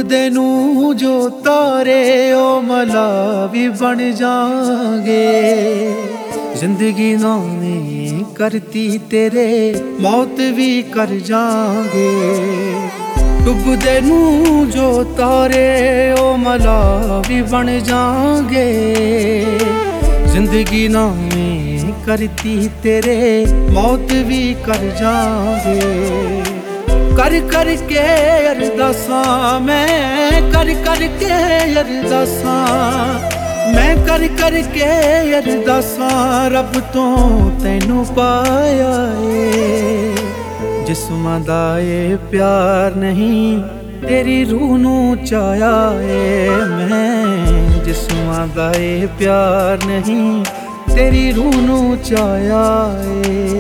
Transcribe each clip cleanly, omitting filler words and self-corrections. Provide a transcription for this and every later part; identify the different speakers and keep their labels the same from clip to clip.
Speaker 1: ਡੁੱਬਦੇ ਨੂੰ ਜੋ ਤਾਰੇ ਉਹ ਮਲਾ ਵੀ ਬਣ ਜਾਗੇ। ਜ਼ਿੰਦਗੀ ਨਾਵੇਂ ਕਰਤੀ ਤੇਰੇ ਮੌਤ ਵੀ ਕਰ ਜਾਗੇ। ਡੁੱਬਦੇ ਨੂੰ ਜੋ ਤਾਰੇ ਉਹ ਮਲਾ ਵੀ ਬਣ ਜਾਗੇ। ਜ਼ਿੰਦਗੀ ਨਾਵੇਂ ਕਰਤੀ ਤੇਰੇ ਮੌਤ ਵੀ ਕਰ ਜਾਗੇ। ਕਰ ਕਰਕੇ ਅਰਦਾਸਾਂ ਮੈਂ ਕਰ ਕਰਕੇ ਅਰਦਾਸਾਂ ਮੈਂ ਕਰ ਕਰਕੇ ਅਰਦਾਸਾਂ ਰੱਬ ਤੋਂ ਤੈਨੂੰ ਪਾਇਆ ਏ। ਜਿਸਮਾਂ ਦਾ ਏ ਪਿਆਰ ਨਹੀਂ ਤੇਰੀ ਰੂਹ ਨੂੰ ਚਾਹਿਆ ਏ ਮੈਂ। ਜਿਸਮਾਂ ਦਾ ਏ ਪਿਆਰ ਨਹੀਂ ਤੇਰੀ ਰੂਹ ਨੂੰ ਚਾਹਿਆ ਏ।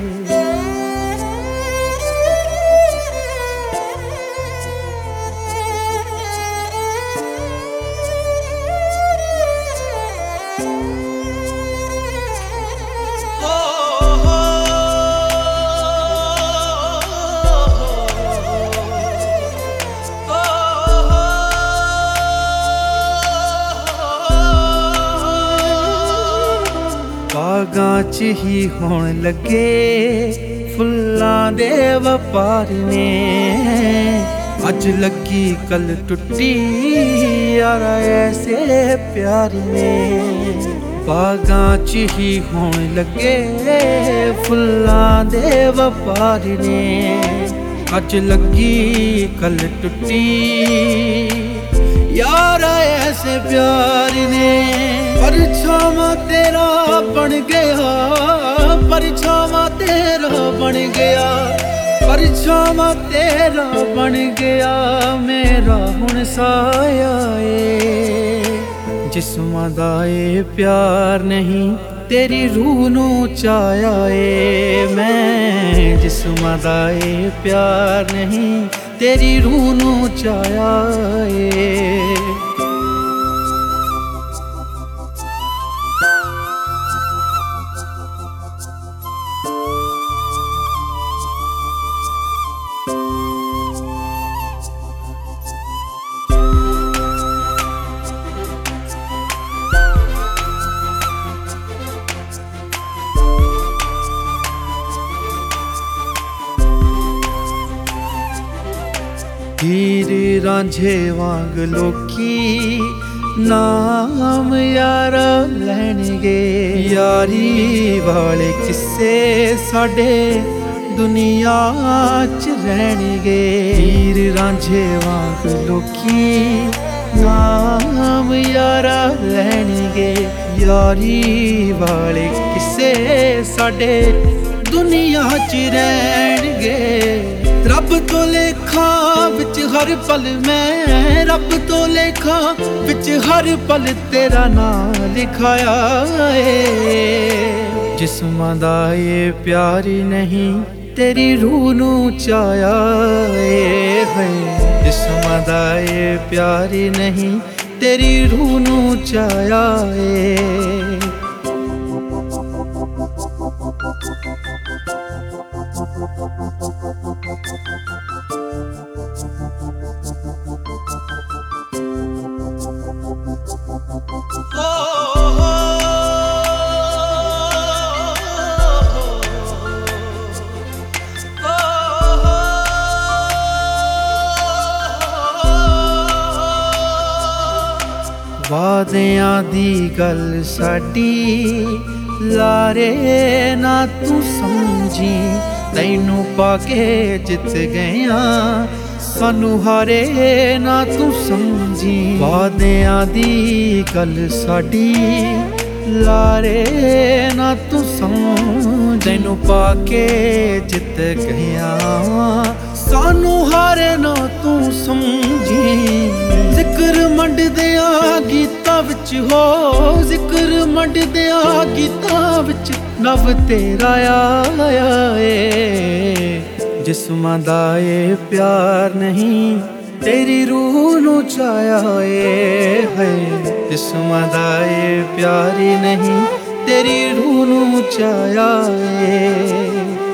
Speaker 1: ਬਾਗਾਂ 'ਚ ਹੀ ਹੋਣ ਲੱਗੇ ਫੁੱਲਾਂ ਦੇ ਵਪਾਰ ਨੇ। ਅੱਜ ਲੱਗੀ ਕੱਲ ਟੁੱਟੀ ਯਾਰਾ ਐਸੇ ਪਿਆਰ ਨੇ। ਬਾਗਾਂ 'ਚ ਹੀ ਹੋਣ ਲੱਗੇ ਫੁੱਲਾਂ ਦੇ ਵਪਾਰ ਨੇ। ਅੱਜ ਲੱਗੀ ਕੱਲ ਟੁੱਟੀ ਯਾਰਾ ਐਸੇ ਪਿਆਰ ਨੇ। ਪਰਛਾਵਾਂ ਤੇਰਾ ਬਣ ਗਿਆ ਪਰਛਾਵਾਂ ਤੇਰਾ ਬਣ ਗਿਆ ਪਰਛਾਵਾਂ ਤੇਰਾ ਬਣ ਗਿਆ ਮੇਰਾ ਹੁਣ ਸਾਇਆ ਏ। ਜਿਸਮਾਂ ਦਾ ਏ ਪਿਆਰ ਨਹੀਂ ਤੇਰੀ ਰੂਹ ਨੂੰ ਚਾਹਿਆ ਏ ਮੈਂ। ਜਿਸਮਾਂ ਦਾ ਏ ਪਿਆਰ ਨਹੀਂ ਤੇਰੀ ਰੂਹ ਨੂੰ ਚਾਹਿਆ ਏ। ਹੀਰ ਰਾਂਝੇ ਵਾਂਗ ਲੋਕੀ ਨਾਮ ਯਾਰਾ ਲੈਣਗੇ। ਯਾਰੀ ਵਾਲੇ ਕਿੱਸੇ ਸਾਡੇ ਦੁਨੀਆ 'ਚ ਰਹਿਣਗੇ। ਹੀਰ ਰਾਂਝੇ ਵਾਂਗ ਲੋਕੀ ਨਾਮ ਯਾਰਾ ਲੈਣਗੇ। ਯਾਰੀ ਵਾਲੇ ਕਿੱਸੇ ਸਾਡੇ ਦੁਨੀਆ 'ਚ ਰਹਿਣਗੇ। ਰੱਬ ਤੋਂ ਲੇਖਾਂ ਵਿੱਚ ਹਰ ਪਲ ਮੈਂ ਰੱਬ ਤੋਂ ਲੇਖਾਂ ਵਿੱਚ ਹਰ ਪਲ ਤੇਰਾ ਨਾਂ ਲਿਖਾਇਆ ਏ। ਜਿਸਮਾਂ ਦਾ ਏ ਪਿਆਰ ਨਹੀਂ ਤੇਰੀ ਰੂਹ ਨੂੰ ਚਾਹਿਆ ਏ। ਜਿਸਮਾਂ ਦਾ ਏ ਪਿਆਰ ਨਹੀਂ ਤੇਰੀ ਰੂਹ ਨੂੰ ਚਾਹਿਆ ਏ। ਵਾਦਿਆਂ ਦੀ ਗੱਲ ਸਾਡੀ ਲਾਰੇ ਨਾ ਤੂੰ ਸਮਝੀ। ਤੈਨੂੰ ਪਾ ਕੇ ਜਿੱਤ ਗਈਆਂ ਸਾਨੂੰ ਹਾਰੇ ਨਾ ਤੂੰ ਸਮਝੀ। ਵਾਦਿਆਂ ਦੀ ਗੱਲ ਸਾਡੀ ਲਾਰੇ ਨਾ ਤੂੰ ਸਮਝ। ਤੈਨੂੰ ਪਾ ਕੇ ਜਿੱਤ ਗਈਆਂ ਸਾਨੂੰ ਹਾਰੇ ਨਾ ਤੂੰ ਸਮਝੀ। ਜ਼ਿਕਰ ਮੰਡਦਿਆਂ ਗੀਤਾਂ ਵਿੱਚ ਹੋ ਜ਼ਿਕਰ ਮੰਡਦਿਆਂ ਗੀਤਾਂ ਵਿੱਚ ਨਵ ਤੇਰਾ ਆਇਆ ਏ। ਜਿਸਮਾਂ ਦਾ ਏ ਪਿਆਰ ਨਹੀਂ ਤੇਰੀ ਰੂਹ ਨੂੰ ਚਾਹਿਆ ਏ। ਜਿਸਮਾਂ ਦਾ ਏ ਪਿਆਰ ਨਹੀਂ ਤੇਰੀ ਰੂਹ ਨੂੰ ਚਾਹਿਆ ਏ।